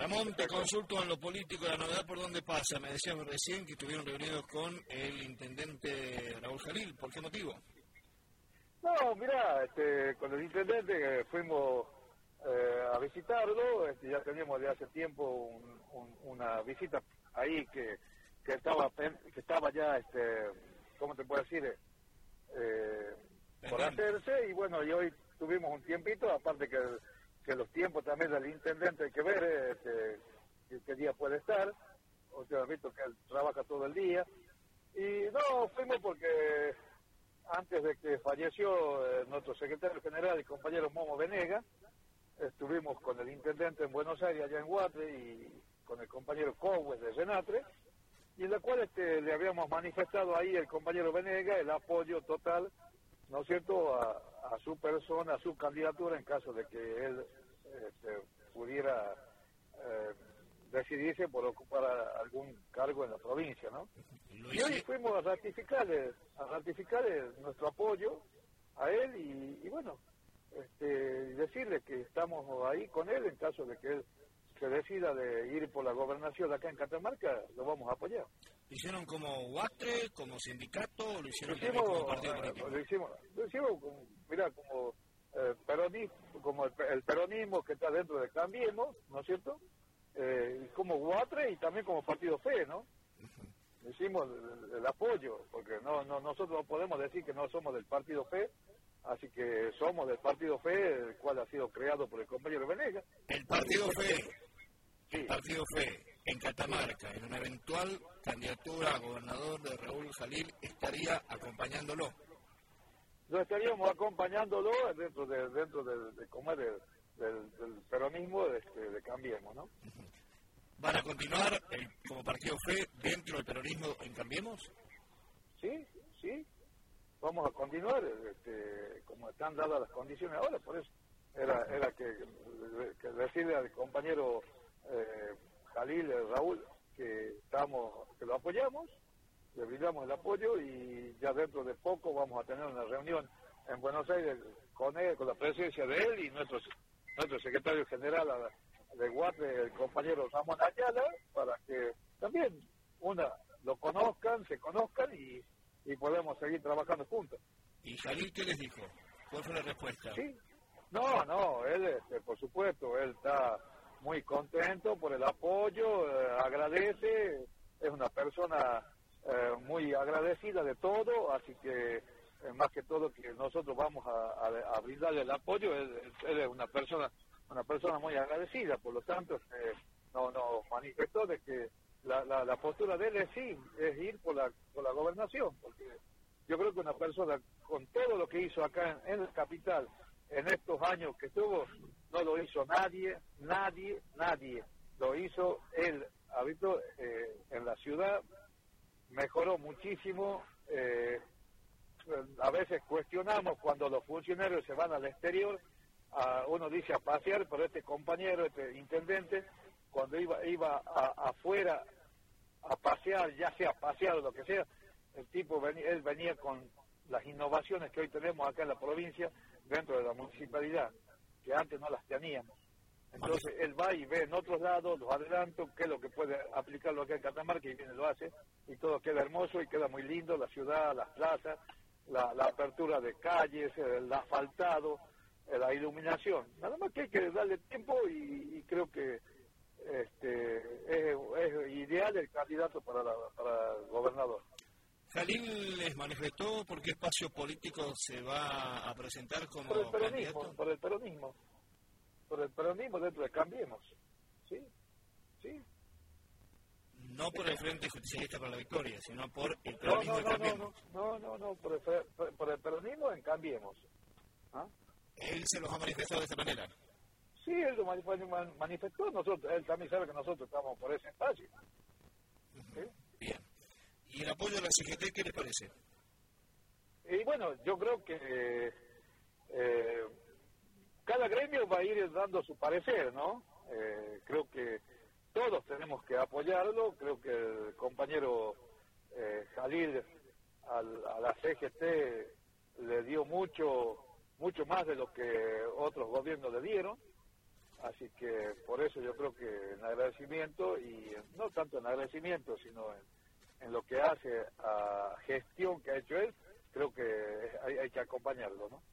Ramón, te consulto en lo político, la novedad por dónde pasa. Me decías recién que estuvieron reunidos con el intendente Raúl Jalil. ¿Por qué motivo? No, mirá, con el intendente fuimos a visitarlo. Ya teníamos de hace tiempo una visita ahí que estaba ya, ¿cómo te puedo decir? Por hacerse, y bueno, y hoy tuvimos un tiempito, aparte que los tiempos también del intendente hay que ver qué día puede estar. O sea, visto que él trabaja todo el día. Y no, fuimos porque antes de que falleció nuestro secretario general, el compañero Momo Venega, estuvimos con el intendente en Buenos Aires, allá en Guatre, y con el compañero Cowes de Renatre, y en la cual le habíamos manifestado ahí el compañero Venega el apoyo total, ¿no es cierto?, a su persona, a su candidatura, en caso de que él pudiera decidirse por ocupar algún cargo en la provincia, ¿no? Y hoy fuimos a ratificar nuestro apoyo a él y bueno, decirle que estamos ahí con él en caso de que él se decida de ir por la gobernación acá en Catamarca, lo vamos a apoyar. ¿Lo hicieron como Guastre, como sindicato, o lo hicieron como partido político? Lo hicimos como peronismo, como el peronismo que está dentro de Cambiemos, ¿no es cierto? Como Guatre y también como Partido Fe, ¿no? Hicimos el apoyo, porque nosotros no podemos decir que no somos del Partido Fe, así que somos del Partido Fe, el cual ha sido creado por el compañero Venegas. El Partido Fe, sí. El Partido Fe en Catamarca, en una eventual candidatura a gobernador de Raúl Jalil, estaría acompañándolo. Lo estaríamos acompañándolo dentro del peronismo de Cambiemos, ¿no? ¿Van a continuar como Partido Fe dentro del peronismo en Cambiemos? Sí. Vamos a continuar como están dadas las condiciones ahora, por eso era que decirle al compañero Jalil, Raúl, que lo apoyamos, le brindamos el apoyo y ya dentro de poco vamos a tener una reunión en Buenos Aires con él, con la presencia de él y nuestro secretario general de Guate, el compañero Ramón Ayala, para que también se conozcan y podemos seguir trabajando juntos. ¿Y Jalil qué les dijo? ¿Cuál fue la respuesta? Sí. No, él, por supuesto, él está muy contento por el apoyo, agradece, es una persona muy agradecida de todo, así que más que todo que nosotros vamos a brindarle el apoyo, él es una persona muy agradecida, por lo tanto nos manifestó de que la postura de él es ir por la gobernación, porque yo creo que una persona con todo lo que hizo acá en la capital en estos años que estuvo, no lo hizo nadie, lo hizo él, habito en la ciudad, mejoró muchísimo, a veces cuestionamos cuando los funcionarios se van al exterior, uno dice a pasear, pero este compañero, este intendente, cuando iba afuera a pasear, ya sea pasear o lo que sea, él venía con las innovaciones que hoy tenemos acá en la provincia, dentro de la municipalidad, que antes no las teníamos. Entonces él va y ve en otros lados, los adelantos, qué es lo que puede aplicarlo acá en Catamarca, y viene lo hace, y todo queda hermoso y queda muy lindo, la ciudad, las plazas, la apertura de calles, el asfaltado, la iluminación. Nada más que hay que darle tiempo y creo que es ideal el candidato para gobernador. Jalil les manifestó por qué espacio político se va a presentar como candidato. Por el peronismo dentro de Cambiemos. Sí. No por el Frente Justicialista para la Victoria, sino por el peronismo de Cambiemos. No, por el peronismo en Cambiemos. ¿Ah? Él se los ha manifestado de esta manera. Sí, él lo manifestó, él también sabe que nosotros estamos por ese espacio. ¿Sí? Bien. ¿Y el apoyo de la CGT qué les parece? Y bueno, yo creo que cada gremio va a ir dando su parecer, ¿no? Creo que todos tenemos que apoyarlo, creo que el compañero Jalil a la CGT le dio mucho más de lo que otros gobiernos le dieron, Así que por eso yo creo que en agradecimiento, y no tanto en agradecimiento, sino en lo que hace a gestión que ha hecho él, creo que hay que acompañarlo, ¿no?